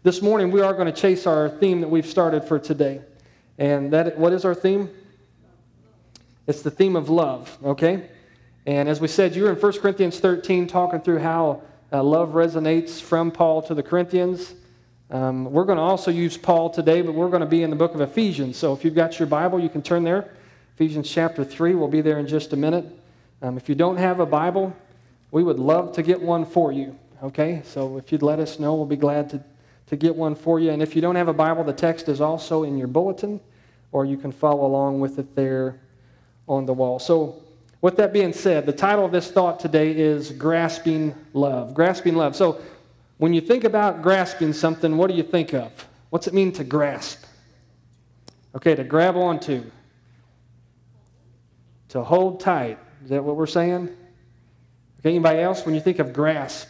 This morning we are going to chase our theme that we've started for today. And what is our theme? It's the theme of love, okay? And as we said, you're in 1 Corinthians 13 talking through how love resonates from Paul to the Corinthians. We're going to also use Paul today, but we're going to be in the book of Ephesians. So if you've got your Bible, you can turn there. Ephesians chapter 3, we'll be there in just a minute. If you don't have a Bible, we would love to get one for you, okay? So if you'd let us know, we'll be glad to get one for you. And if you don't have a Bible, the text is also in your bulletin, or you can follow along with it there on the wall. So with that being said, the title of this thought today is Grasping Love. Grasping Love. So when you think about grasping something, what do you think of? What's it mean to grasp? Okay, to grab onto. To hold tight. Is that what we're saying? Okay, anybody else? When you think of grasp.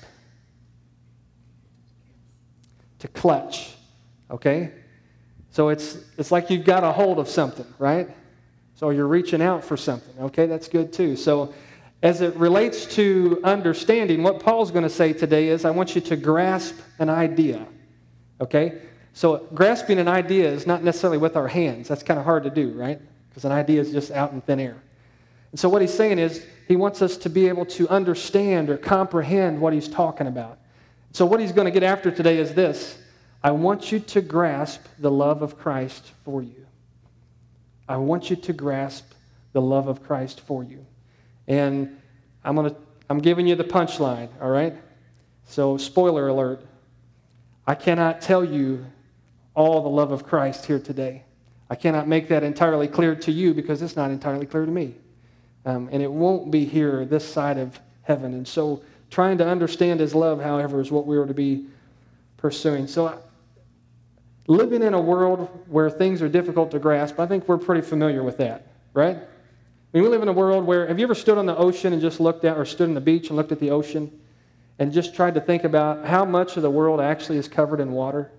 To clutch. Okay? So it's like you've got a hold of something, right? So you're reaching out for something. Okay, that's good too. So as it relates to understanding, what Paul's going to say today is, I want you to grasp an idea. Okay? So grasping an idea is not necessarily with our hands. That's kind of hard to do, right? Because an idea is just out in thin air. And so what he's saying is, he wants us to be able to understand or comprehend what he's talking about. So what he's going to get after today is this: I want you to grasp the love of Christ for you. I want you to grasp the love of Christ for you. And I'm giving you the punchline, all right? So spoiler alert, I cannot tell you all the love of Christ here today. I cannot make that entirely clear to you because it's not entirely clear to me. And it won't be here this side of heaven. And so trying to understand his love, however, is what we are to be pursuing. So living in a world where things are difficult to grasp, I think we're pretty familiar with that, right? I mean, we live in a world where, have you ever stood on the ocean and just looked at, or stood on the beach and looked at the ocean and just tried to think about how much of the world actually is covered in water?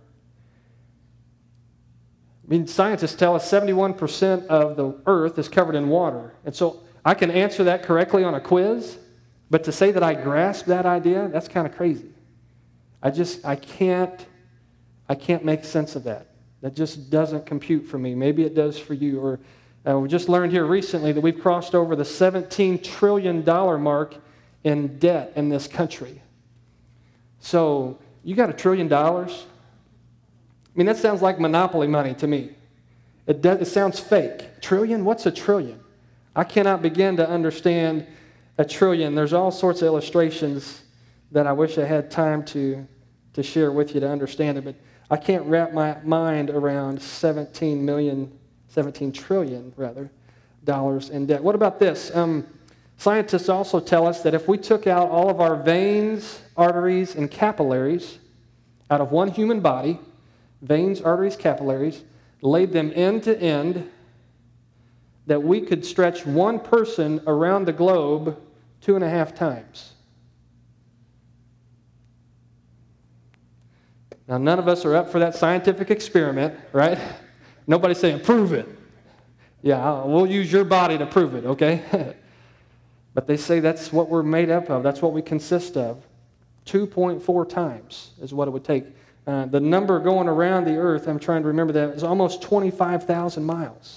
I mean, scientists tell us 71% of the earth is covered in water. And so I can answer that correctly on a quiz, but to say that I grasp that idea, that's kind of crazy. I can't make sense of that. That just doesn't compute for me. Maybe it does for you. Or we just learned here recently that we've crossed over the $17 trillion mark in debt in this country. So you got $1 trillion? I mean, that sounds like monopoly money to me. It sounds fake. Trillion? What's a trillion? I cannot begin to understand a trillion. There's all sorts of illustrations that I wish I had time to share with you to understand it, but I can't wrap my mind around $17 trillion dollars in debt. What about this? Scientists also tell us that if we took out all of our veins, arteries, and capillaries out of one human body, veins, arteries, capillaries, laid them end to end, that we could stretch one person around the globe 2.5 times. Now, none of us are up for that scientific experiment, right? Nobody's saying, prove it. Yeah, we'll use your body to prove it, okay? But they say that's what we're made up of. That's what we consist of. 2.4 times is what it would take. The number going around the earth, I'm trying to remember that, is almost 25,000 miles.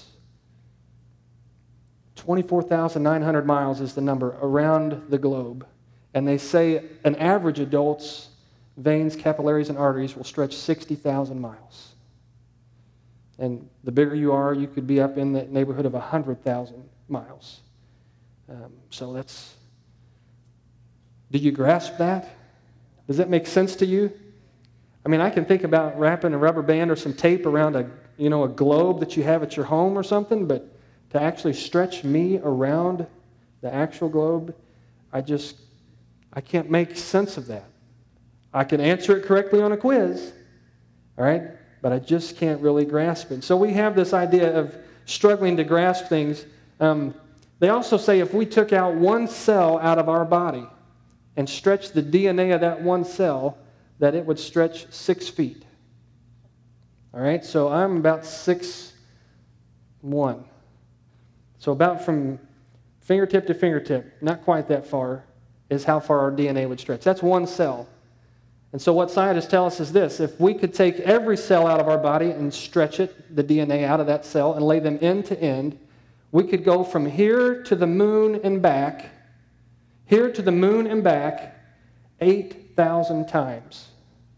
24,900 miles is the number around the globe. And they say an average adult's veins, capillaries, and arteries will stretch 60,000 miles. And the bigger you are, you could be up in the neighborhood of 100,000 miles. So that's... Do you grasp that? Does that make sense to you? I mean, I can think about wrapping a rubber band or some tape around a globe that you have at your home or something, but to actually stretch me around the actual globe, I can't make sense of that. I can answer it correctly on a quiz, all right? But I just can't really grasp it. So we have this idea of struggling to grasp things. They also say if we took out one cell out of our body and stretched the DNA of that one cell, that it would stretch 6 feet. All right? So I'm about 6'1". So about from fingertip to fingertip, not quite that far, is how far our DNA would stretch. That's one cell. And so what scientists tell us is this: if we could take every cell out of our body and stretch it, the DNA out of that cell, and lay them end to end, we could go from here to the moon and back, 8,000 times.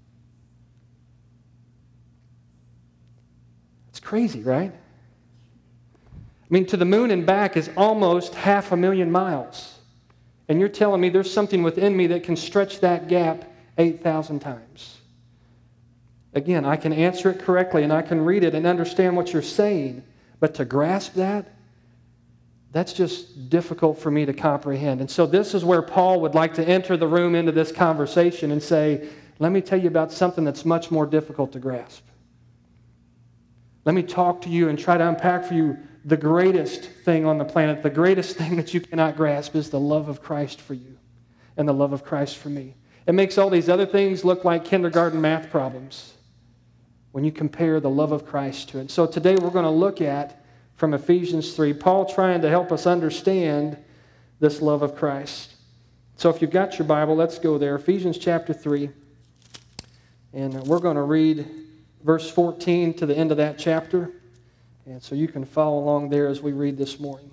It's crazy, right? I mean, to the moon and back is almost 500,000 miles. And you're telling me there's something within me that can stretch that gap 8,000 times. Again, I can answer it correctly and I can read it and understand what you're saying, but to grasp that, that's just difficult for me to comprehend. And so this is where Paul would like to enter the room into this conversation and say, let me tell you about something that's much more difficult to grasp. Let me talk to you and try to unpack for you the greatest thing on the planet. The greatest thing that you cannot grasp is the love of Christ for you and the love of Christ for me. It makes all these other things look like kindergarten math problems when you compare the love of Christ to it. So today we're going to look at, from Ephesians 3, Paul trying to help us understand this love of Christ. So if you've got your Bible, let's go there. Ephesians chapter 3. And we're going to read verse 14 to the end of that chapter. And so you can follow along there as we read this morning.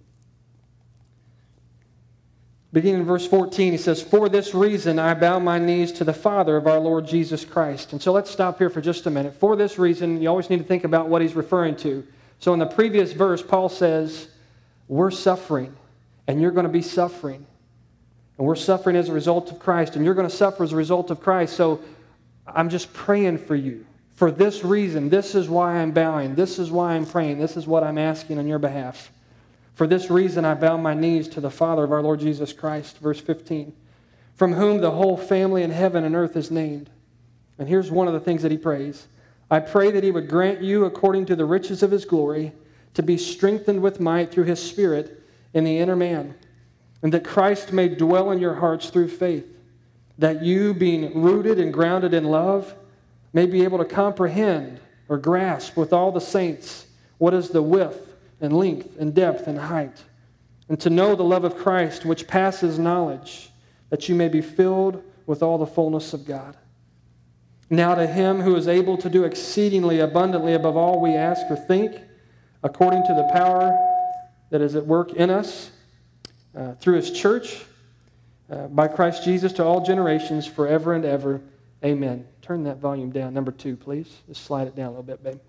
Beginning in verse 14, he says, "For this reason I bow my knees to the Father of our Lord Jesus Christ." And so let's stop here for just a minute. For this reason, you always need to think about what he's referring to. So in the previous verse, Paul says, we're suffering, and you're going to be suffering. And we're suffering as a result of Christ, and you're going to suffer as a result of Christ. So I'm just praying for you. For this reason, this is why I'm bowing. This is why I'm praying. This is what I'm asking on your behalf. For this reason, I bow my knees to the Father of our Lord Jesus Christ. Verse 15. From whom the whole family in heaven and earth is named. And here's one of the things that he prays. I pray that he would grant you, according to the riches of his glory, to be strengthened with might through his Spirit in the inner man, and that Christ may dwell in your hearts through faith, that you, being rooted and grounded in love, may be able to comprehend or grasp with all the saints what is the width and length and depth and height, and to know the love of Christ which passes knowledge, that you may be filled with all the fullness of God. Now to him who is able to do exceedingly abundantly above all we ask or think, according to the power that is at work in us, through his church, by Christ Jesus, to all generations, forever and ever. Amen. Turn that volume down. Number 2, please. Just slide it down a little bit, babe.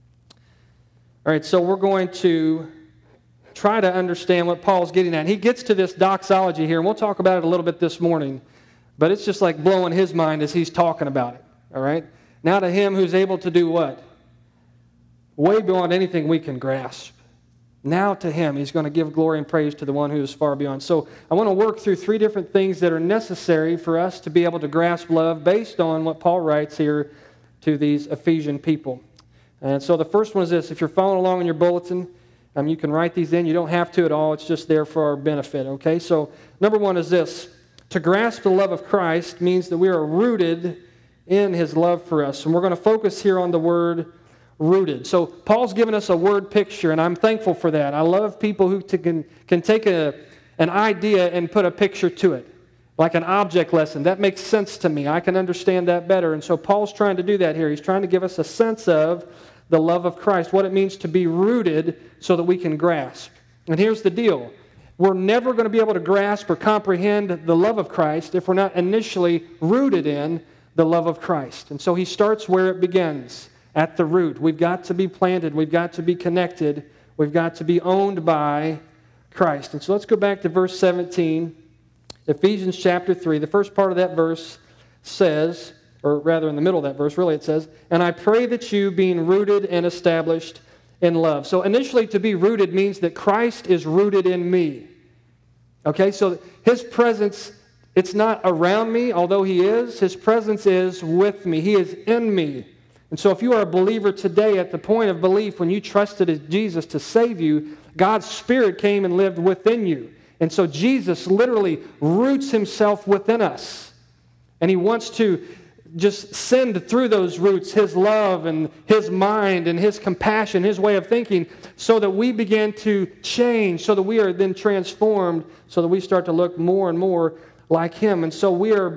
All right, so we're going to try to understand what Paul's getting at. He gets to this doxology here, and we'll talk about it a little bit this morning, but it's just like blowing his mind as he's talking about it. All right? Now to him who's able to do what? Way beyond anything we can grasp. Now to him, he's going to give glory and praise to the one who is far beyond. So I want to work through 3 different things that are necessary for us to be able to grasp love based on what Paul writes here to these Ephesian people. And so the first one is this. If you're following along in your bulletin, you can write these in. You don't have to at all. It's just there for our benefit. Okay? So number 1 is this. To grasp the love of Christ means that we are rooted in his love for us. And we're going to focus here on the word rooted. So Paul's given us a word picture, and I'm thankful for that. I love people who can take an idea and put a picture to it, like an object lesson. That makes sense to me. I can understand that better. And so Paul's trying to do that here. He's trying to give us a sense of the love of Christ, what it means to be rooted so that we can grasp. And here's the deal. We're never going to be able to grasp or comprehend the love of Christ if we're not initially rooted in the love of Christ. And so he starts where it begins, at the root. We've got to be planted. We've got to be connected. We've got to be owned by Christ. And so let's go back to verse 17, Ephesians chapter 3. The first part of that verse says, or rather in the middle of that verse, really it says, and I pray that you, being rooted and established in love. So initially to be rooted means that Christ is rooted in me. Okay, so his presence, it's not around me, although he is. His presence is with me. He is in me. And so if you are a believer today at the point of belief, when you trusted in Jesus to save you, God's Spirit came and lived within you. And so Jesus literally roots himself within us. And he wants to just send through those roots his love and his mind and his compassion, his way of thinking, so that we begin to change, so that we are then transformed, so that we start to look more and more like him. And so we are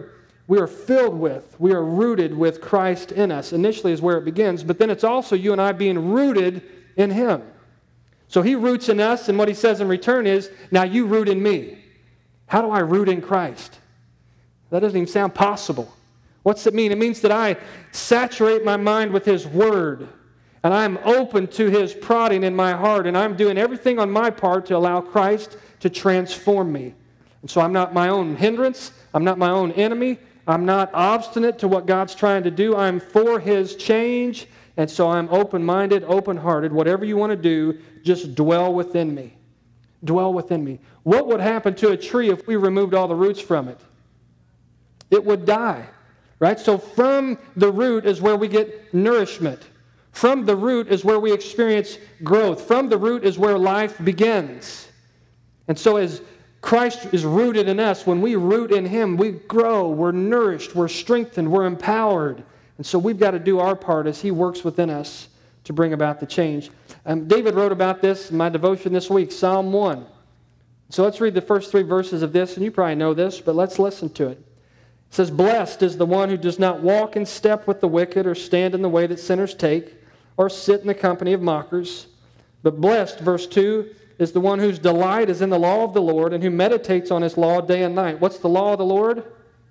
we are filled with, we are rooted with Christ in us. Initially is where it begins, but then it's also you and I being rooted in Him. So He roots in us, and what He says in return is, now you root in me. How do I root in Christ? That doesn't even sound possible. What's it mean? It means that I saturate my mind with His Word, and I'm open to His prodding in my heart, and I'm doing everything on my part to allow Christ to transform me. And so I'm not my own hindrance. I'm not my own enemy. I'm not obstinate to what God's trying to do. I'm for His change, and so I'm open-minded, open-hearted. Whatever you want to do, just dwell within me. Dwell within me. What would happen to a tree if we removed all the roots from it? It would die, right? So from the root is where we get nourishment. From the root is where we experience growth. From the root is where life begins. And so as Christ is rooted in us, when we root in Him, we grow, we're nourished, we're strengthened, we're empowered. And so we've got to do our part as He works within us to bring about the change. David wrote about this in my devotion this week, Psalm 1. So let's read the first 3 verses of this, and you probably know this, but let's listen to it. It says, "Blessed is the one who does not walk in step with the wicked, or stand in the way that sinners take, or sit in the company of mockers. But blessed," verse 2, "is the one whose delight is in the law of the Lord, and who meditates on His law day and night." What's the law of the Lord?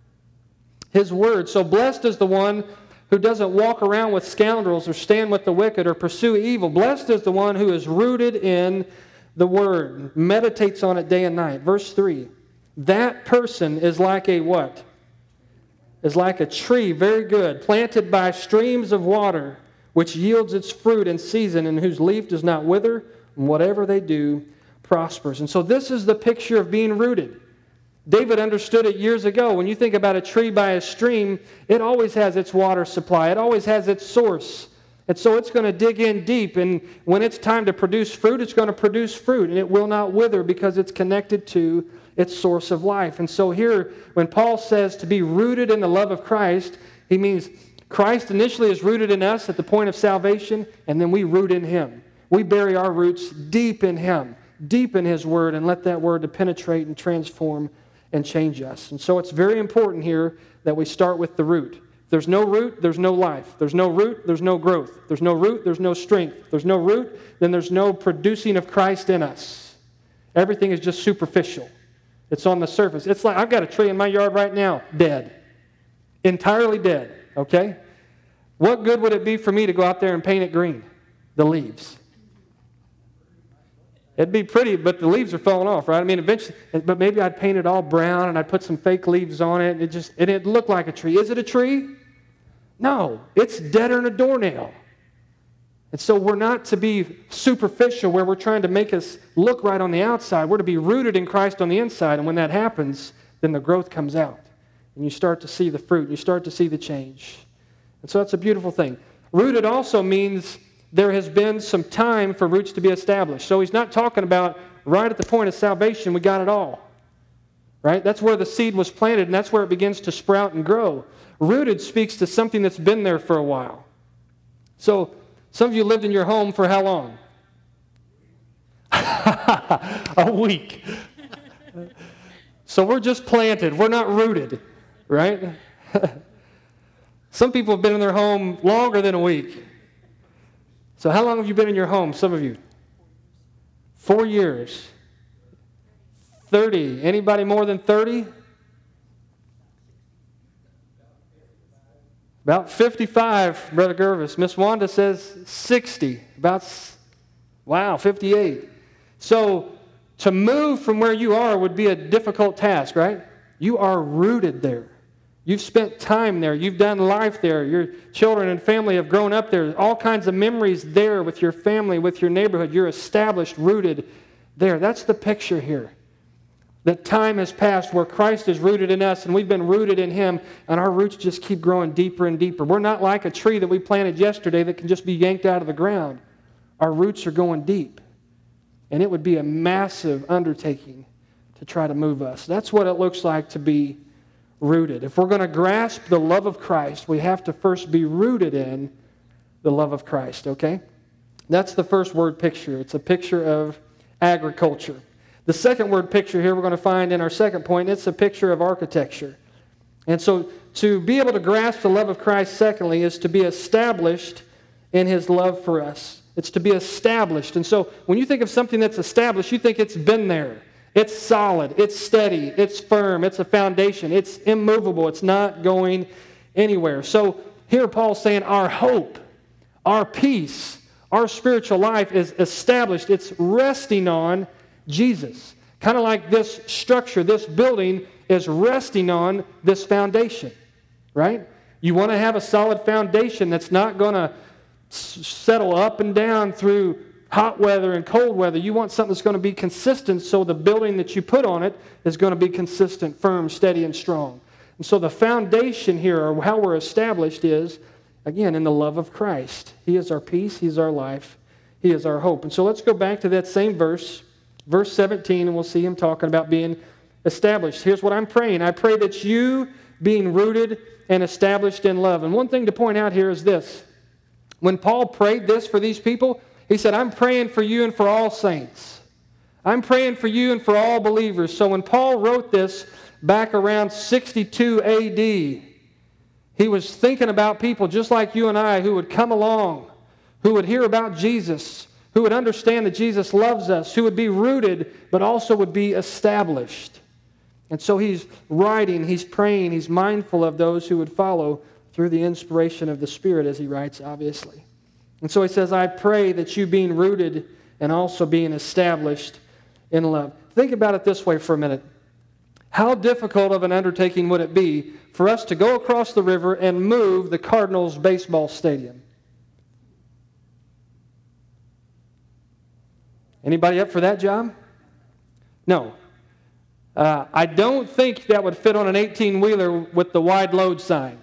His word. So blessed is the one who doesn't walk around with scoundrels, or stand with the wicked, or pursue evil. Blessed is the one who is rooted in the word, meditates on it day and night. Verse 3, "That person is like a" what? "Is like a tree," very good, "planted by streams of water, which yields its fruit in season, and whose leaf does not wither, and whatever they do prospers." And so this is the picture of being rooted. David understood it years ago. When you think about a tree by a stream, it always has its water supply. It always has its source. And so it's going to dig in deep, and when it's time to produce fruit, it's going to produce fruit, and it will not wither because it's connected to its source of life. And so here, when Paul says to be rooted in the love of Christ, he means Christ initially is rooted in us at the point of salvation, and then we root in Him. We bury our roots deep in Him, deep in His Word, and let that Word to penetrate and transform and change us. And so it's very important here that we start with the root. If there's no root, there's no life. There's no root, there's no growth. There's no root, there's no strength. If there's no root, then there's no producing of Christ in us. Everything is just superficial. It's on the surface. It's like, I've got a tree in my yard right now, dead. Entirely dead, okay? What good would it be for me to go out there and paint it green? The leaves. It'd be pretty, but the leaves are falling off, right? I mean, eventually, but maybe I'd paint it all brown and I'd put some fake leaves on it, and it'd look like a tree. Is it a tree? No, it's deader than a doornail. And so we're not to be superficial where we're trying to make us look right on the outside. We're to be rooted in Christ on the inside, and when that happens, then the growth comes out. And you start to see the fruit, you start to see the change. And so that's a beautiful thing. Rooted also means there has been some time for roots to be established. So he's not talking about right at the point of salvation, we got it all. Right? That's where the seed was planted, and that's where it begins to sprout and grow. Rooted speaks to something that's been there for a while. So some of you lived in your home for how long? A week. So we're just planted. We're not rooted, right? Some people have been in their home longer than a week. So how long have you been in your home, some of you? 4 years. 30. Anybody more than 30? About 55, Brother Gervis. Miss Wanda says 60. Wow, 58. So to move from where you are would be a difficult task, right? You are rooted there. You've spent time there. You've done life there. Your children and family have grown up there. All kinds of memories there with your family, with your neighborhood. You're established, rooted there. That's the picture here. That time has passed where Christ is rooted in us, and we've been rooted in Him, and our roots just keep growing deeper and deeper. We're not like a tree that we planted yesterday that can just be yanked out of the ground. Our roots are going deep, and it would be a massive undertaking to try to move us. That's what it looks like to be rooted. If we're going to grasp the love of Christ, we have to first be rooted in the love of Christ, okay? That's the first word picture. It's a picture of agriculture. The second word picture here we're going to find in our second point, it's a picture of architecture. And so to be able to grasp the love of Christ, secondly, is to be established in His love for us. It's to be established. And so when you think of something that's established, you think it's been there. It's solid. It's steady. It's firm. It's a foundation. It's immovable. It's not going anywhere. So here Paul's saying our hope, our peace, our spiritual life is established. It's resting on Jesus. Kind of like this structure, this building is resting on this foundation, right? You want to have a solid foundation that's not going to settle up and down through hot weather and cold weather. You want something that's going to be consistent, so the building that you put on it is going to be consistent, firm, steady, and strong. And so the foundation here, or how we're established, is, again, in the love of Christ. He is our peace. He is our life. He is our hope. And so let's go back to that same verse, verse 17, and we'll see him talking about being established. Here's what I'm praying. I pray that you, being rooted and established in love. And one thing to point out here is this. When Paul prayed this for these people, he said, I'm praying for you and for all saints. I'm praying for you and for all believers. So when Paul wrote this back around 62 A.D., he was thinking about people just like you and I who would come along, who would hear about Jesus, who would understand that Jesus loves us, who would be rooted, but also would be established. And so he's writing, he's praying, he's mindful of those who would follow through the inspiration of the Spirit, as he writes, obviously. And so he says, I pray that you being rooted and also being established in love. Think about it this way for a minute. How difficult of an undertaking would it be for us to go across the river and move the Cardinals baseball stadium? Anybody up for that job? No. I don't think that would fit on an 18-wheeler with the wide load sign.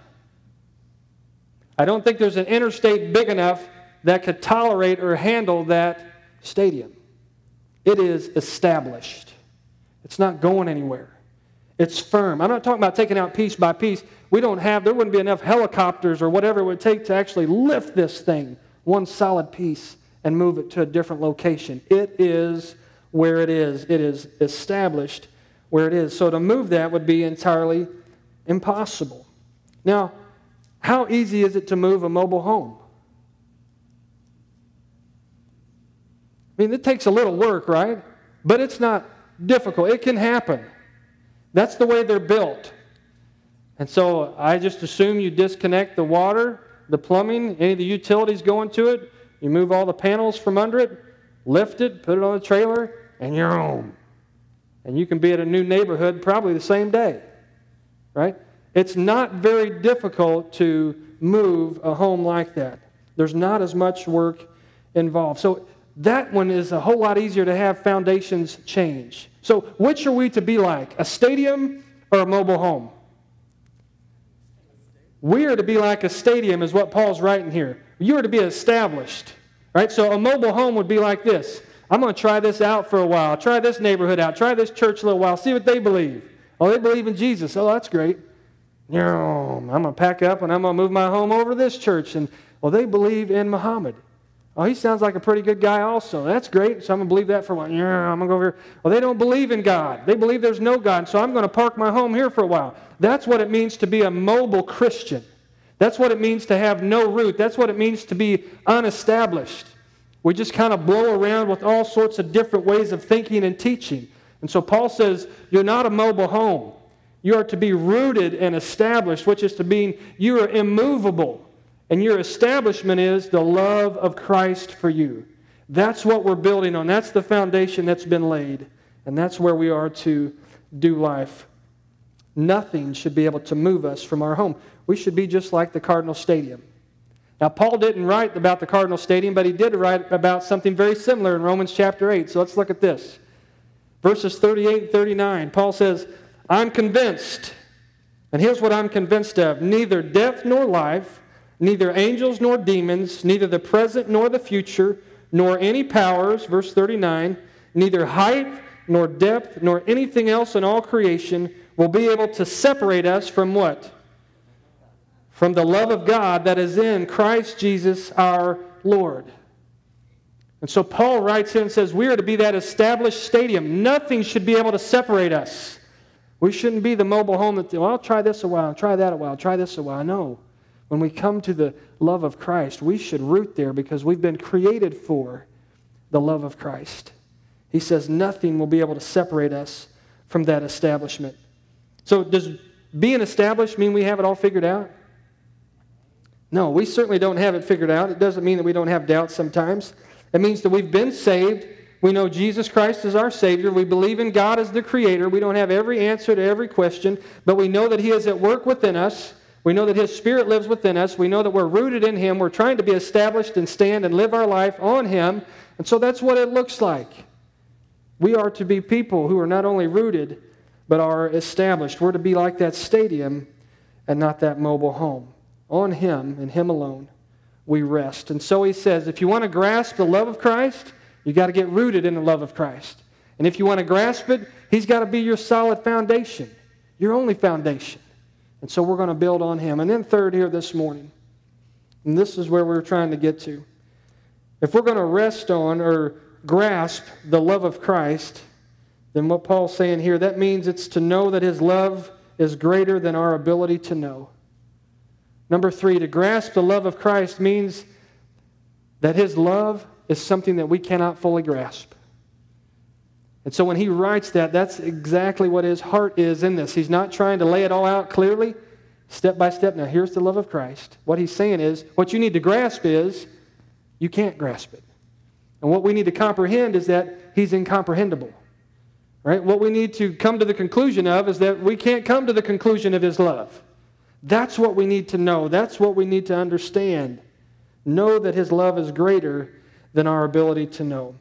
I don't think there's an interstate big enough that could tolerate or handle that stadium. It is established. It's not going anywhere. It's firm. I'm not talking about taking out piece by piece. There wouldn't be enough helicopters or whatever it would take to actually lift this thing, one solid piece, and move it to a different location. It is where it is. It is established where it is. So to move that would be entirely impossible. Now, how easy is it to move a mobile home? I mean, it takes a little work, right? But it's not difficult. It can happen. That's the way they're built. And so I just assume you disconnect the water, the plumbing, any of the utilities going to it. You move all the panels from under it, lift it, put it on the trailer, and you're home. And you can be at a new neighborhood probably the same day, right? It's not very difficult to move a home like that. There's not as much work involved. So that one is a whole lot easier to have foundations change. So which are we to be like, a stadium or a mobile home? We are to be like a stadium is what Paul's writing here. You are to be established, right? So a mobile home would be like this. I'm going to try this out for a while. Try this neighborhood out. Try this church a little while. See what they believe. Oh, they believe in Jesus. Oh, that's great. I'm going to pack up and I'm going to move my home over to this church. And, well, they believe in Muhammad. Oh, he sounds like a pretty good guy also. That's great. So I'm going to believe that for a while. I'm going to go over here. Well, they don't believe in God. They believe there's no God. So I'm going to park my home here for a while. That's what it means to be a mobile Christian. That's what it means to have no root. That's what it means to be unestablished. We just kind of blow around with all sorts of different ways of thinking and teaching. And so Paul says, you're not a mobile home. You are to be rooted and established, which is to mean you are immovable. And your establishment is the love of Christ for you. That's what we're building on. That's the foundation that's been laid. And that's where we are to do life. Nothing should be able to move us from our home. We should be just like the Cardinal Stadium. Now, Paul didn't write about the Cardinal Stadium, but he did write about something very similar in Romans chapter 8. So let's look at this. Verses 38 and 39. Paul says, I'm convinced, and here's what I'm convinced of, neither death nor life, neither angels nor demons, neither the present nor the future, nor any powers, verse 39, neither height nor depth nor anything else in all creation will be able to separate us from what? From the love of God that is in Christ Jesus our Lord. And so Paul writes here and says, we are to be that established stadium. Nothing should be able to separate us We shouldn't be the mobile home that, well, I'll try this a while, I'll try that a while, I'll try this a while. No. When we come to the love of Christ, we should root there because we've been created for the love of Christ. He says nothing will be able to separate us from that establishment. So does being established mean we have it all figured out? No, we certainly don't have it figured out. It doesn't mean that we don't have doubts sometimes. It means that we've been saved. We know Jesus Christ is our Savior. We believe in God as the Creator. We don't have every answer to every question, but we know that He is at work within us. We know that His Spirit lives within us. We know that we're rooted in Him. We're trying to be established and stand and live our life on Him. And so that's what it looks like. We are to be people who are not only rooted, but are established. We're to be like that stadium and not that mobile home. On Him and Him alone, we rest. And so he says, if you want to grasp the love of Christ, you've got to get rooted in the love of Christ. And if you want to grasp it, He's got to be your solid foundation, your only foundation. And so we're going to build on Him. And then third here this morning, and this is where we're trying to get to. If we're going to rest on or grasp the love of Christ, then what Paul's saying here, that means it's to know that His love is greater than our ability to know. Number 3, to grasp the love of Christ means that His love is something that we cannot fully grasp. And so when he writes that, that's exactly what his heart is in this. He's not trying to lay it all out clearly, step by step. Now, here's the love of Christ. What he's saying is, what you need to grasp is, you can't grasp it. And what we need to comprehend is that He's incomprehensible. Right? What we need to come to the conclusion of is that we can't come to the conclusion of His love. That's what we need to know. That's what we need to understand. Know that His love is greater than our ability to know.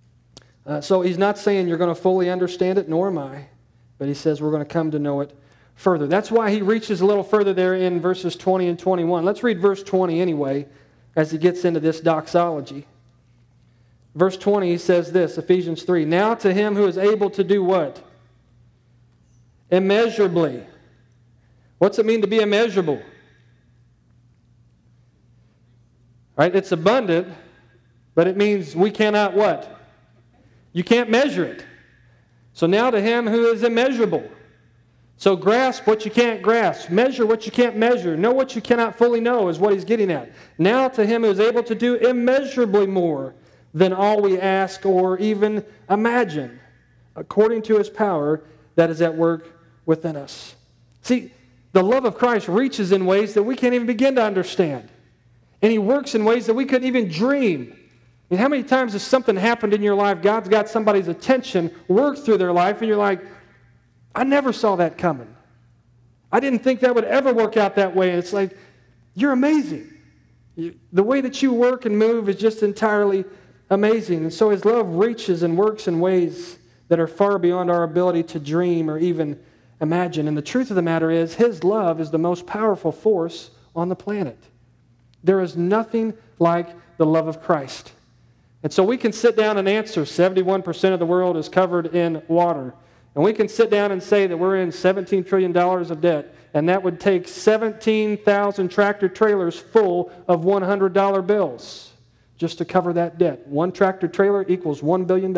So he's not saying you're going to fully understand it, nor am I. But he says we're going to come to know it further. That's why he reaches a little further there in verses 20 and 21. Let's read verse 20 anyway, as he gets into this doxology. Verse 20, he says this, Ephesians 3, now to Him who is able to do what? Immeasurably. What's it mean to be immeasurable? Right? It's abundant, but it means we cannot what? You can't measure it. So now to Him who is immeasurable. So grasp what you can't grasp. Measure what you can't measure. Know what you cannot fully know is what he's getting at. Now to Him who is able to do immeasurably more than all we ask or even imagine, according to His power that is at work within us. See, the love of Christ reaches in ways that we can't even begin to understand. And He works in ways that we couldn't even dream. I mean, how many times has something happened in your life, God's got somebody's attention, worked through their life, and you're like, I never saw that coming. I didn't think that would ever work out that way. And it's like, you're amazing. The way that you work and move is just entirely amazing. And so His love reaches and works in ways that are far beyond our ability to dream or even imagine. And the truth of the matter is, His love is the most powerful force on the planet. There is nothing like the love of Christ. And so we can sit down and answer 71% of the world is covered in water. And we can sit down and say that we're in $17 trillion of debt. And that would take 17,000 tractor trailers full of $100 bills just to cover that debt. One tractor trailer equals $1 billion.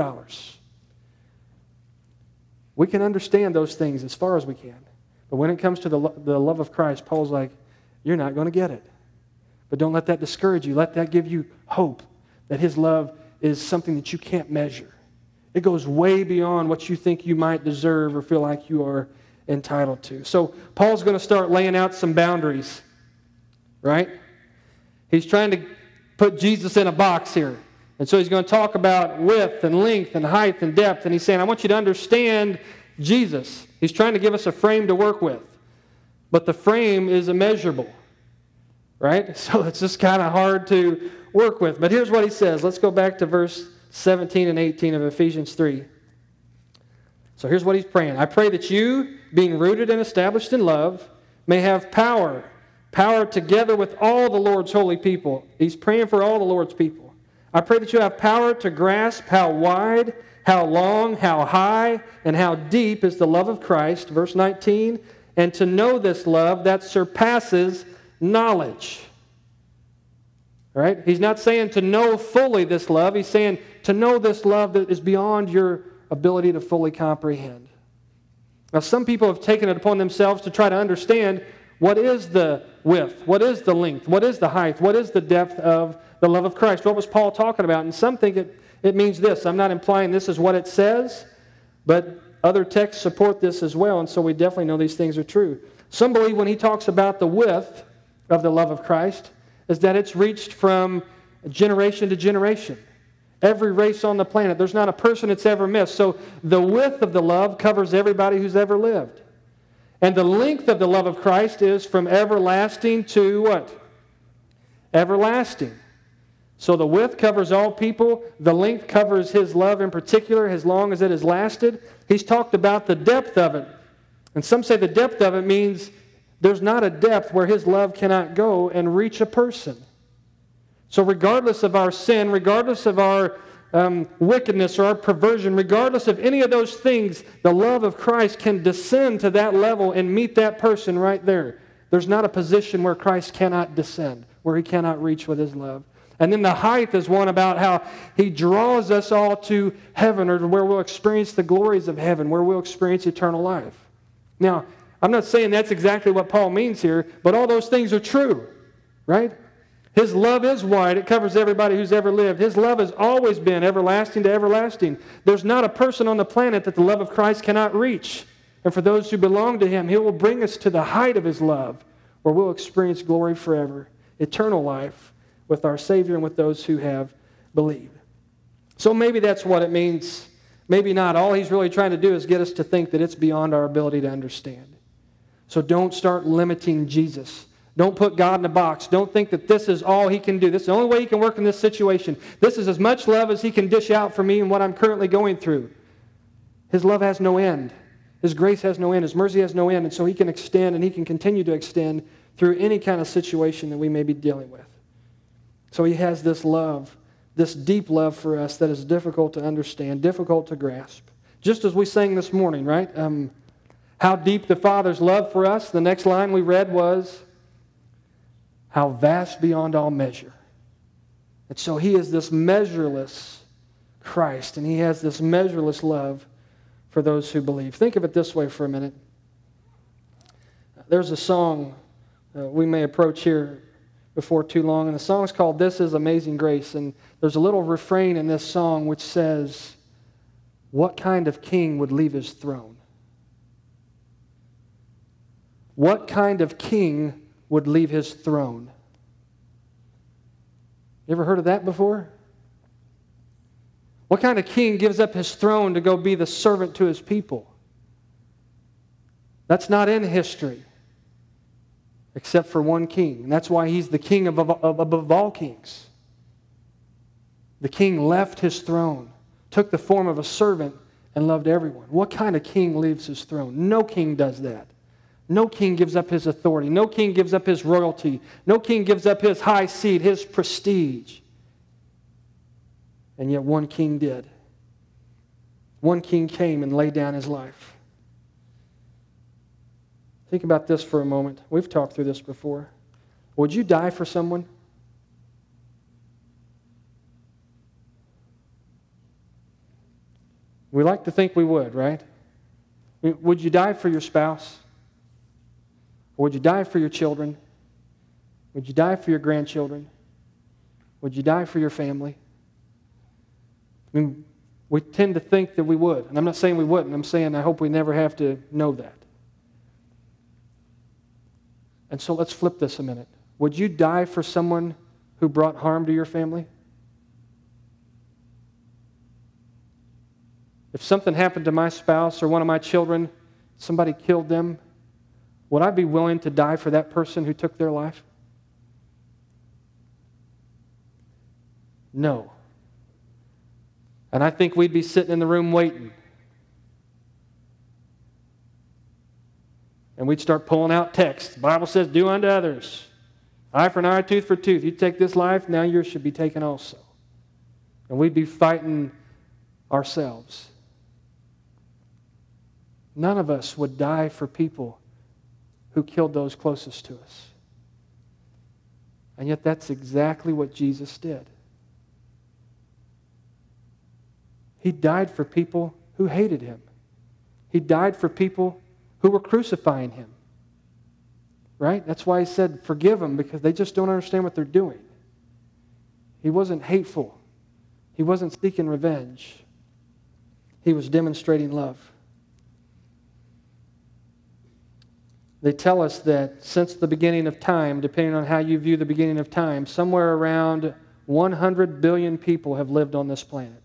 We can understand those things as far as we can. But when it comes to the love of Christ, Paul's like, you're not going to get it. But don't let that discourage you. Let that give you hope that His love is something that you can't measure. It goes way beyond what you think you might deserve or feel like you are entitled to. So Paul's going to start laying out some boundaries, right? He's trying to put Jesus in a box here. And so he's going to talk about width and length and height and depth. And he's saying, I want you to understand Jesus. He's trying to give us a frame to work with. But the frame is immeasurable, right? So it's just kind of hard to work with. But here's what he says. Let's go back to verse 17 and 18 of Ephesians 3. So here's what he's praying. I pray that you, being rooted and established in love, may have power together with all the Lord's holy people. He's praying for all the Lord's people. I pray that you have power to grasp how wide, how long, how high, and how deep is the love of Christ, verse 19, and to know this love that surpasses knowledge. All right? He's not saying to know fully this love. He's saying to know this love that is beyond your ability to fully comprehend. Now, some people have taken it upon themselves to try to understand what is the width, what is the length, what is the height, what is the depth of the love of Christ. What was Paul talking about? And some think it means this. I'm not implying this is what it says, but other texts support this as well, and so we definitely know these things are true. Some believe when he talks about the width of the love of Christ is that it's reached from generation to generation. Every race on the planet. There's not a person it's ever missed. So the width of the love covers everybody who's ever lived. And the length of the love of Christ is from everlasting to what? Everlasting. So the width covers all people. The length covers His love in particular, as long as it has lasted. He's talked about the depth of it. And some say the depth of it means there's not a depth where His love cannot go and reach a person. So regardless of our sin, regardless of our wickedness or our perversion, regardless of any of those things, the love of Christ can descend to that level and meet that person right there. There's not a position where Christ cannot descend, where He cannot reach with His love. And then the height is one about how He draws us all to heaven, or where we'll experience the glories of heaven, where we'll experience eternal life. Now, I'm not saying that's exactly what Paul means here, but all those things are true, right? His love is wide. It covers everybody who's ever lived. His love has always been everlasting to everlasting. There's not a person on the planet that the love of Christ cannot reach. And for those who belong to Him, He will bring us to the height of His love, where we'll experience glory forever, eternal life with our Savior and with those who have believed. So maybe that's what it means. Maybe not. All He's really trying to do is get us to think that it's beyond our ability to understand. So don't start limiting Jesus. Don't put God in a box. Don't think that this is all He can do. This is the only way He can work in this situation. This is as much love as He can dish out for me and what I'm currently going through. His love has no end. His grace has no end. His mercy has no end. And so He can extend, and He can continue to extend through any kind of situation that we may be dealing with. So He has this love, this deep love for us that is difficult to understand, difficult to grasp. Just as we sang this morning, right? How deep the Father's love for us. The next line we read was, how vast beyond all measure. And so He is this measureless Christ, and He has this measureless love for those who believe. Think of it this way for a minute. There's a song we may approach here before too long, and the song's called This Is Amazing Grace, and there's a little refrain in this song which says, what kind of king would leave his throne? What kind of king would leave his throne? You ever heard of that before? What kind of king gives up his throne to go be the servant to his people? That's not in history, except for one king. And that's why He's the king above all kings. The king left his throne, took the form of a servant, and loved everyone. What kind of king leaves his throne? No king does that. No king gives up his authority. No king gives up his royalty. No king gives up his high seat, his prestige. And yet one king did. One king came and laid down his life. Think about this for a moment. We've talked through this before. Would you die for someone? We like to think we would, right? Would you die for your spouse? Or would you die for your children? Would you die for your grandchildren? Would you die for your family? I mean, we tend to think that we would. And I'm not saying we wouldn't. I'm saying I hope we never have to know that. And so let's flip this a minute. Would you die for someone who brought harm to your family? If something happened to my spouse or one of my children, somebody killed them, would I be willing to die for that person who took their life? No. And I think we'd be sitting in the room waiting. And we'd start pulling out texts. The Bible says, do unto others. Eye for an eye, tooth for tooth. You take this life, now yours should be taken also. And we'd be fighting ourselves. None of us would die for people who killed those closest to us. And yet that's exactly what Jesus did. He died for people who hated Him. He died for people who were crucifying him. Right? That's why he said, forgive them, because they just don't understand what they're doing. He wasn't hateful. He wasn't seeking revenge. He was demonstrating love. They tell us that since the beginning of time, depending on how you view the beginning of time, somewhere around 100 billion people have lived on this planet.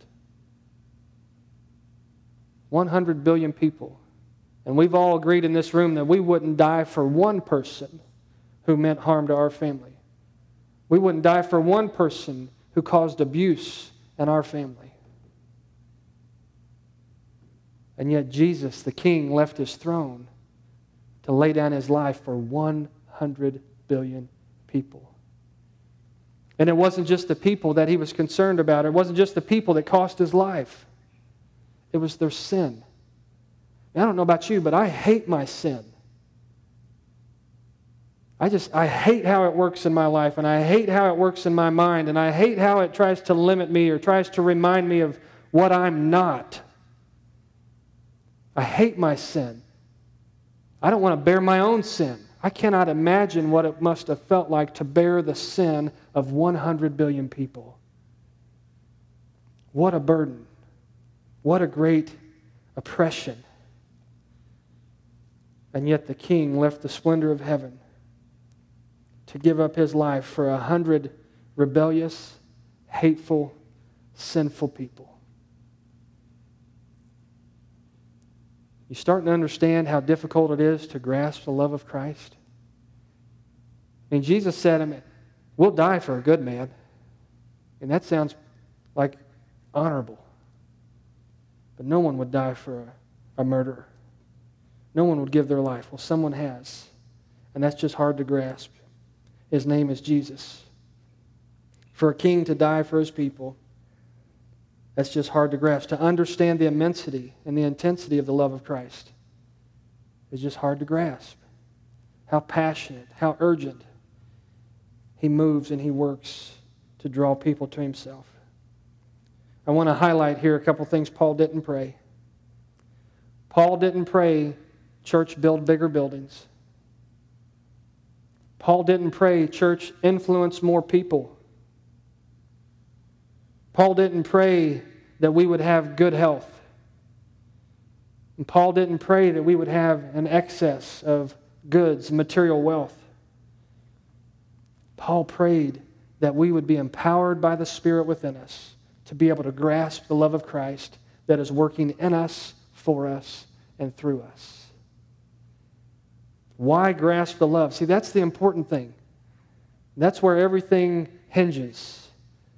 100 billion people. And we've all agreed in this room that we wouldn't die for one person who meant harm to our family. We wouldn't die for one person who caused abuse in our family. And yet Jesus, the King, left his throne to lay down his life for 100 billion people. And it wasn't just the people that he was concerned about. It wasn't just the people that cost his life. It was their sin. I don't know about you, but I hate my sin. I hate how it works in my life, and I hate how it works in my mind, and I hate how it tries to limit me or tries to remind me of what I'm not. I hate my sin. I don't want to bear my own sin. I cannot imagine what it must have felt like to bear the sin of 100 billion people. What a burden. What a great oppression. And yet the King left the splendor of heaven to give up his life for 100 rebellious, hateful, sinful people. You starting to understand how difficult it is to grasp the love of Christ? And Jesus said, we'll die for a good man. And that sounds like honorable. But no one would die for a murderer. No one would give their life. Well, someone has. And that's just hard to grasp. His name is Jesus. For a king to die for his people, that's just hard to grasp. To understand the immensity and the intensity of the love of Christ is just hard to grasp. How passionate, how urgent he moves and he works to draw people to himself. I want to highlight here a couple things Paul didn't pray. Paul didn't pray, church, build bigger buildings. Paul didn't pray, church, influence more people. Paul didn't pray that we would have good health. And Paul didn't pray that we would have an excess of goods, material wealth. Paul prayed that we would be empowered by the Spirit within us to be able to grasp the love of Christ that is working in us, for us, and through us. Why grasp the love? See, that's the important thing. That's where everything hinges.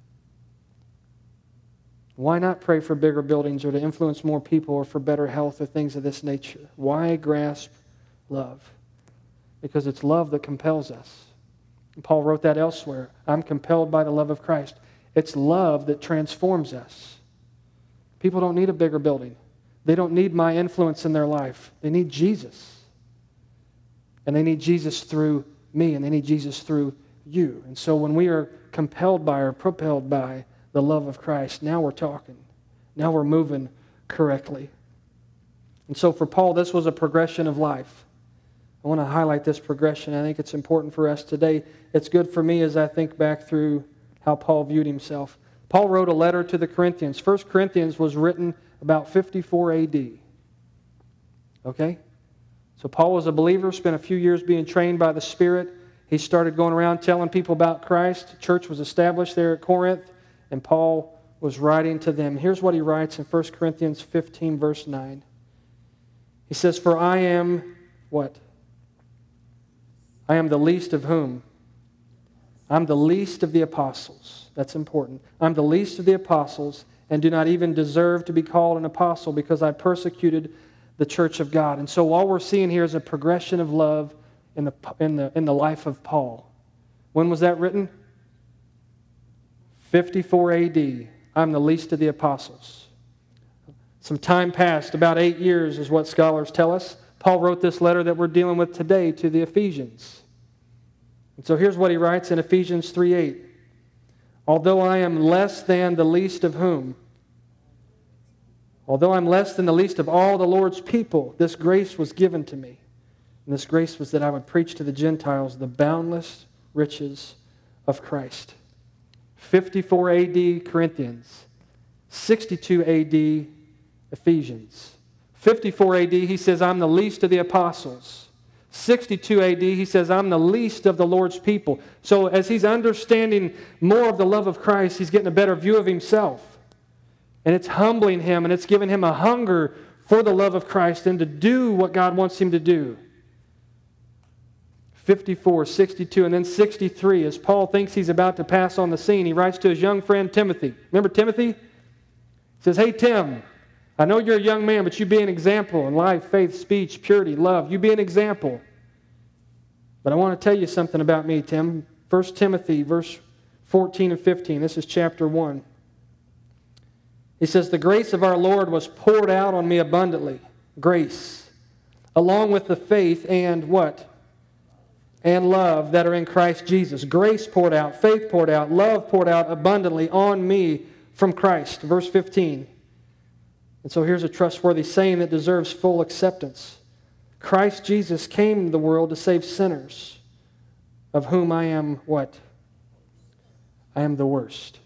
Why not pray for bigger buildings or to influence more people or for better health or things of this nature? Why grasp love? Because it's love that compels us. And Paul wrote that elsewhere. I'm compelled by the love of Christ. It's love that transforms us. People don't need a bigger building. They don't need my influence in their life. They need Jesus. And they need Jesus through me, and they need Jesus through you. And so when we are compelled by or propelled by the love of Christ, now we're talking. Now we're moving correctly. And so for Paul, this was a progression of life. I want to highlight this progression. I think it's important for us today. It's good for me as I think back through how Paul viewed himself. Paul wrote a letter to the Corinthians. 1 Corinthians was written about 54 A.D. Okay? So Paul was a believer, spent a few years being trained by the Spirit. He started going around telling people about Christ. The church was established there at Corinth, and Paul was writing to them. Here's what he writes in 1 Corinthians 15, verse 9. He says, "For I am," what? "I am the least of whom? I'm the least of the apostles." That's important. "I'm the least of the apostles and do not even deserve to be called an apostle because I persecuted the church of God." And so all we're seeing here is a progression of love in the life of Paul. When was that written? 54 A.D. I'm the least of the apostles. Some time passed, about 8 years is what scholars tell us. Paul wrote this letter that we're dealing with today to the Ephesians. And so here's what he writes in Ephesians 3:8. "Although I am less than the least of whom?" Although I'm less than the least of all the Lord's people, this grace was given to me. And this grace was that I would preach to the Gentiles the boundless riches of Christ. 54 AD, Corinthians. 62 AD, Ephesians. 54 AD, he says, I'm the least of the apostles. 62 AD, he says, I'm the least of the Lord's people. So as he's understanding more of the love of Christ, he's getting a better view of himself. And it's humbling him, and it's giving him a hunger for the love of Christ and to do what God wants him to do. 54, 62, and then 63, as Paul thinks he's about to pass on the scene, he writes to his young friend Timothy. Remember Timothy? He says, hey, Tim, I know you're a young man, but you be an example in life, faith, speech, purity, love. You be an example. But I want to tell you something about me, Tim. 1 Timothy, verse 14 and 15. This is chapter 1. He says, the grace of our Lord was poured out on me abundantly. Grace. Along with the faith and what? And love that are in Christ Jesus. Grace poured out, faith poured out, love poured out abundantly on me from Christ. Verse 15. And so here's a trustworthy saying that deserves full acceptance. Christ Jesus came into the world to save sinners, of whom I am what? I am the worst.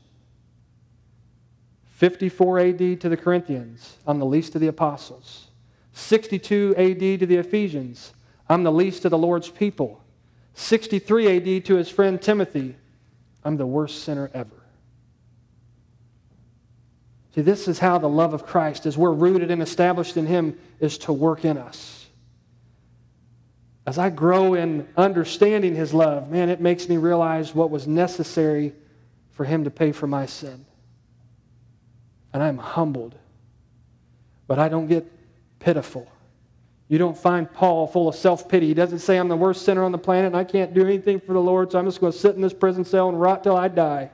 54 AD to the Corinthians, I'm the least of the apostles. 62 AD to the Ephesians, I'm the least of the Lord's people. 63 AD to his friend Timothy, I'm the worst sinner ever. See, this is how the love of Christ, as we're rooted and established in him, is to work in us. As I grow in understanding his love, man, it makes me realize what was necessary for him to pay for my sin. And I'm humbled. But I don't get pitiful. You don't find Paul full of self-pity. He doesn't say, I'm the worst sinner on the planet and I can't do anything for the Lord, so I'm just going to sit in this prison cell and rot till I die.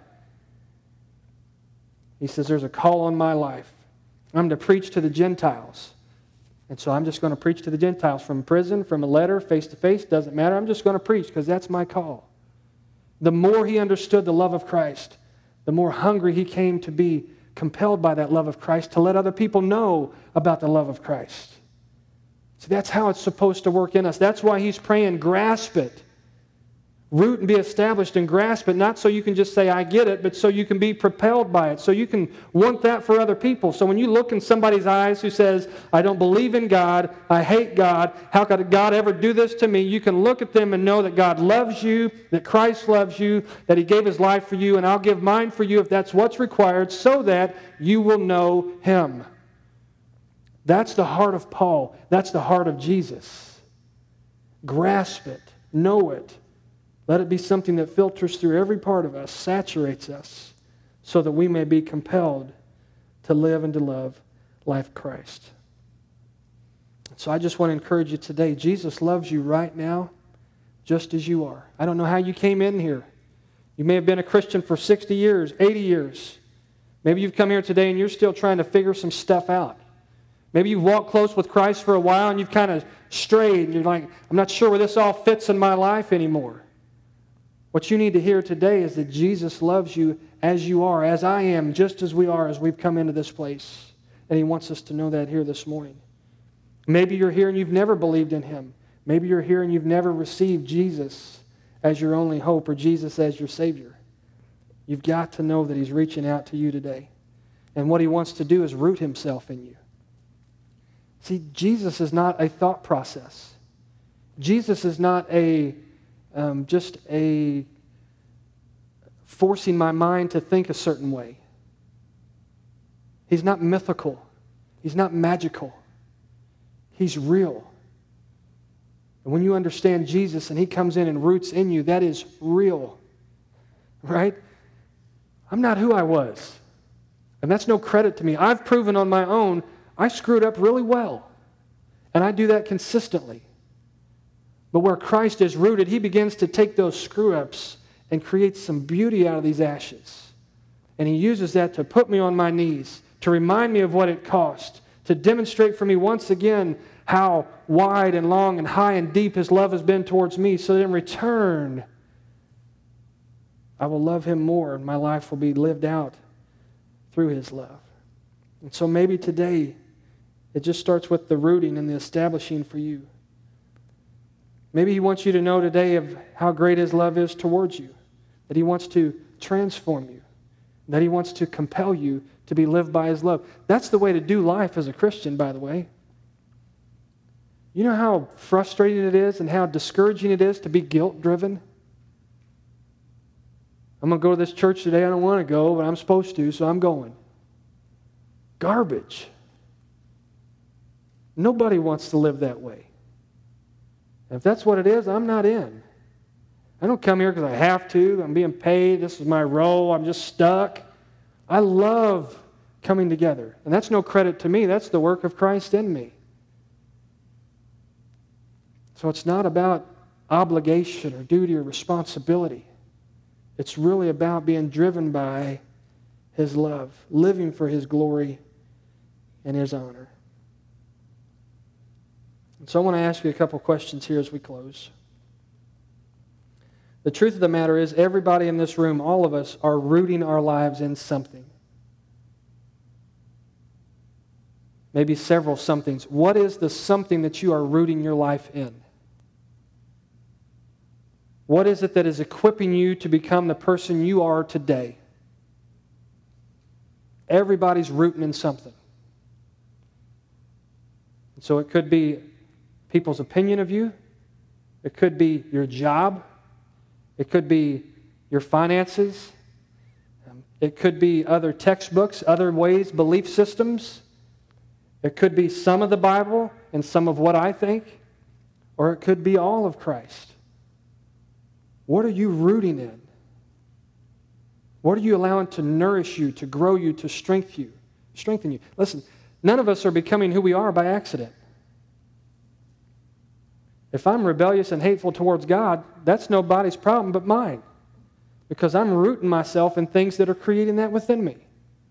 He says, there's a call on my life. I'm to preach to the Gentiles. And so I'm just going to preach to the Gentiles from prison, from a letter, face-to-face, doesn't matter. I'm just going to preach because that's my call. The more he understood the love of Christ, the more hungry he came to be compelled by that love of Christ to let other people know about the love of Christ. See, that's how it's supposed to work in us. That's why he's praying, grasp it. Root and be established and grasp it, not so you can just say, I get it, but so you can be propelled by it, so you can want that for other people. So when you look in somebody's eyes who says, I don't believe in God, I hate God, how could God ever do this to me? You can look at them and know that God loves you, that Christ loves you, that he gave his life for you, and I'll give mine for you if that's what's required, so that you will know him. That's the heart of Paul. That's the heart of Jesus. Grasp it. Know it. Let it be something that filters through every part of us, saturates us, so that we may be compelled to live and to love like Christ. So I just want to encourage you today. Jesus loves you right now, just as you are. I don't know how you came in here. You may have been a Christian for 60 years, 80 years. Maybe you've come here today and you're still trying to figure some stuff out. Maybe you've walked close with Christ for a while and you've kind of strayed and you're like, I'm not sure where this all fits in my life anymore. What you need to hear today is that Jesus loves you as you are, as I am, just as we are, as we've come into this place. And he wants us to know that here this morning. Maybe you're here and you've never believed in him. Maybe you're here and you've never received Jesus as your only hope or Jesus as your Savior. You've got to know that he's reaching out to you today. And what he wants to do is root himself in you. See, Jesus is not a thought process. Jesus is not just a forcing my mind to think a certain way. He's not mythical. He's not magical. He's real. And when you understand Jesus and he comes in and roots in you, that is real. Right? I'm not who I was. And that's no credit to me. I've proven on my own I screwed up really well. And I do that consistently. But where Christ is rooted, he begins to take those screw-ups and create some beauty out of these ashes. And he uses that to put me on my knees, to remind me of what it cost, to demonstrate for me once again how wide and long and high and deep his love has been towards me, so that in return, I will love him more and my life will be lived out through his love. And so maybe today, it just starts with the rooting and the establishing for you. Maybe He wants you to know today of how great His love is towards you, that He wants to transform you, that He wants to compel you to be lived by His love. That's the way to do life as a Christian, by the way. You know how frustrating it is and how discouraging it is to be guilt-driven? I'm going to go to this church today. I don't want to go, but I'm supposed to, so I'm going. Garbage. Nobody wants to live that way. And if that's what it is, I'm not in. I don't come here because I have to. I'm being paid. This is my role. I'm just stuck. I love coming together. And that's no credit to me. That's the work of Christ in me. So it's not about obligation or duty or responsibility. It's really about being driven by His love, living for His glory and His honor. And so I want to ask you a couple questions here as we close. The truth of the matter is, everybody in this room, all of us, are rooting our lives in something. Maybe several somethings. What is the something that you are rooting your life in? What is it that is equipping you to become the person you are today? Everybody's rooting in something. So it could be people's opinion of you. It could be your job. It could be your finances. It could be other textbooks, other ways, belief systems. It could be some of the Bible and some of what I think. Or it could be all of Christ. What are you rooting in? What are you allowing to nourish you, to grow you, to strengthen you? Listen, none of us are becoming who we are by accident. If I'm rebellious and hateful towards God, that's nobody's problem but mine. Because I'm rooting myself in things that are creating that within me.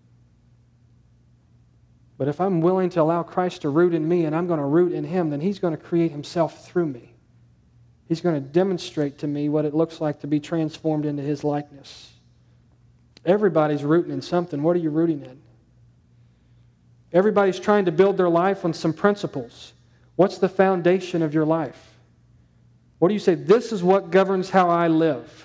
But if I'm willing to allow Christ to root in me and I'm going to root in Him, then He's going to create Himself through me. He's going to demonstrate to me what it looks like to be transformed into His likeness. Everybody's rooting in something. What are you rooting in? Everybody's trying to build their life on some principles. What's the foundation of your life? What do you say? This is what governs how I live.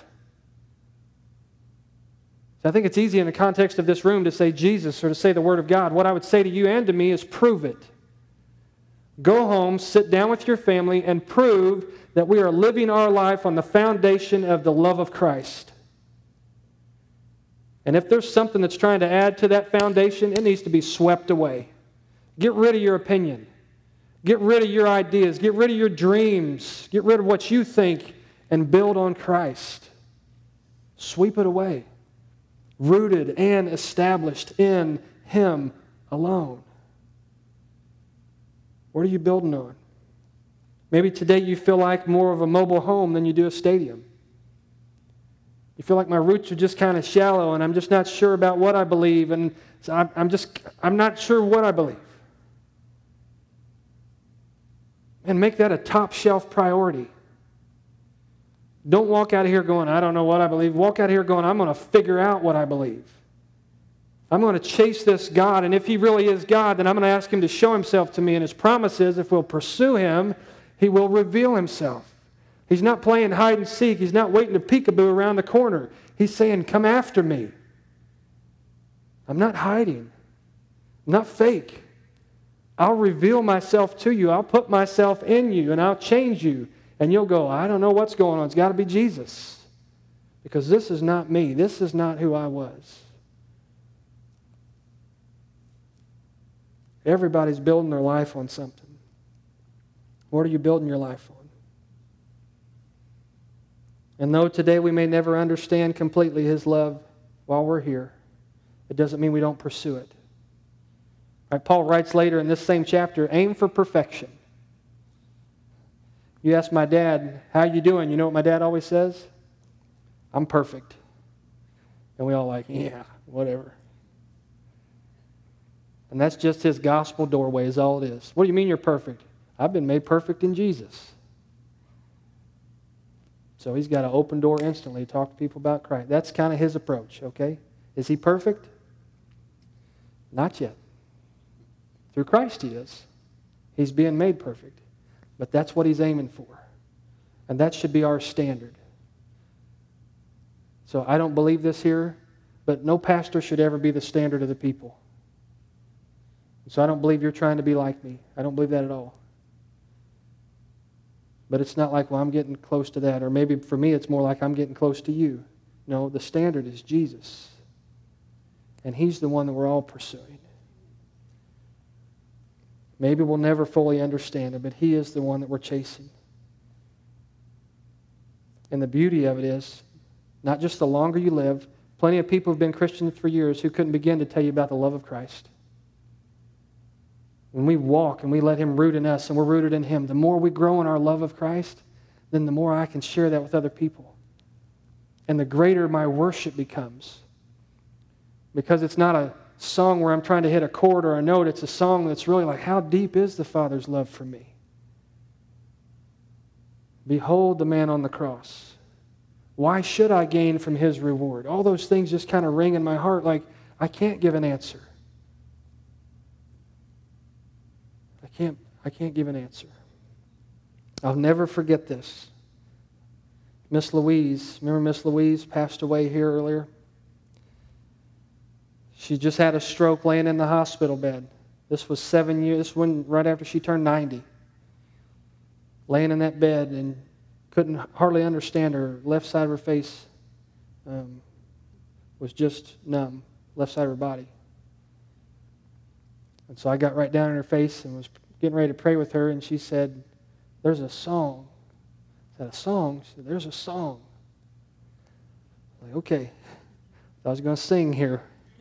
So I think it's easy in the context of this room to say Jesus or to say the Word of God. What I would say to you and to me is prove it. Go home, sit down with your family, and prove that we are living our life on the foundation of the love of Christ. And if there's something that's trying to add to that foundation, it needs to be swept away. Get rid of your opinion. Get rid of your ideas. Get rid of your dreams. Get rid of what you think and build on Christ. Sweep it away. Rooted and established in Him alone. What are you building on? Maybe today you feel like more of a mobile home than you do a stadium. You feel like my roots are just kind of shallow and I'm just not sure about what I believe, and so I'm not sure what I believe. And make that a top shelf priority. Don't walk out of here going, I don't know what I believe. Walk out of here going, I'm going to figure out what I believe. I'm going to chase this God, and if He really is God, then I'm going to ask Him to show Himself to me. And His promise is, if we'll pursue Him, He will reveal Himself. He's not playing hide and seek. He's not waiting to peekaboo around the corner. He's saying, come after me. I'm not hiding. I'm not fake. I'll reveal myself to you. I'll put myself in you, and I'll change you. And you'll go, I don't know what's going on. It's got to be Jesus. Because this is not me. This is not who I was. Everybody's building their life on something. What are you building your life on? And though today we may never understand completely His love while we're here, it doesn't mean we don't pursue it. Right, Paul writes later in this same chapter, aim for perfection. You ask my dad, how you doing? You know what my dad always says? I'm perfect. And we all like, yeah, whatever. And that's just his gospel doorway is all it is. What do you mean you're perfect? I've been made perfect in Jesus. So he's got an open door instantly to talk to people about Christ. That's kind of his approach, okay? Is he perfect? Not yet. Through Christ he is. He's being made perfect. But that's what he's aiming for. And that should be our standard. So I don't believe this here, but no pastor should ever be the standard of the people. So I don't believe you're trying to be like me. I don't believe that at all. But it's not like, well, I'm getting close to that. Or maybe for me, it's more like I'm getting close to you. No, the standard is Jesus. And he's the one that we're all pursuing. Maybe we'll never fully understand it, but he is the one that we're chasing. And the beauty of it is, not just the longer you live, plenty of people have been Christians for years who couldn't begin to tell you about the love of Christ. When we walk and we let him root in us and we're rooted in him, the more we grow in our love of Christ, then the more I can share that with other people. And the greater my worship becomes. Because it's not a song where I'm trying to hit a chord or a note. It's a song that's really like, how deep is the Father's love for me? Behold the man on the cross. Why should I gain from his reward? All those things just kind of ring in my heart like I can't give an answer. I can't give an answer. I'll never forget this. Miss Louise, remember Miss Louise passed away here earlier? She just had a stroke laying in the hospital bed. This was 7 years, this was right after she turned 90. Laying in that bed and couldn't hardly understand her. Left side of her face was just numb, left side of her body. And so I got right down in her face and was getting ready to pray with her, and she said, there's a song. I said, a song? She said, there's a song. I'm like, okay. I was going to sing here.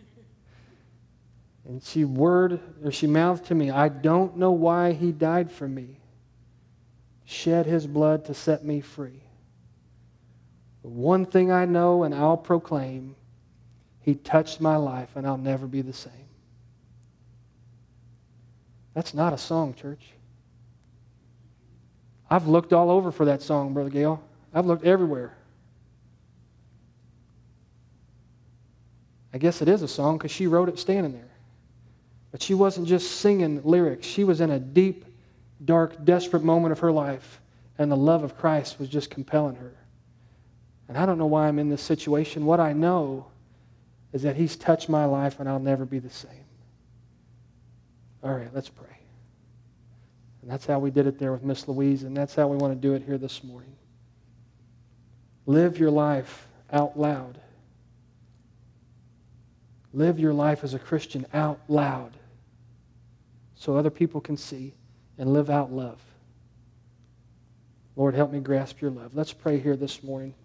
And she mouthed to me, I don't know why he died for me. Shed his blood to set me free. But one thing I know and I'll proclaim, he touched my life and I'll never be the same. That's not a song, church. I've looked all over for that song, Brother Gale. I've looked everywhere. I guess it is a song because she wrote it standing there. But she wasn't just singing lyrics. She was in a deep, dark, desperate moment of her life, and the love of Christ was just compelling her. And I don't know why I'm in this situation. What I know is that he's touched my life and I'll never be the same. All right, let's pray. And that's how we did it there with Miss Louise, and that's how we want to do it here this morning. Live your life out loud. Live your life as a Christian out loud so other people can see, and live out love. Lord, help me grasp your love. Let's pray here this morning.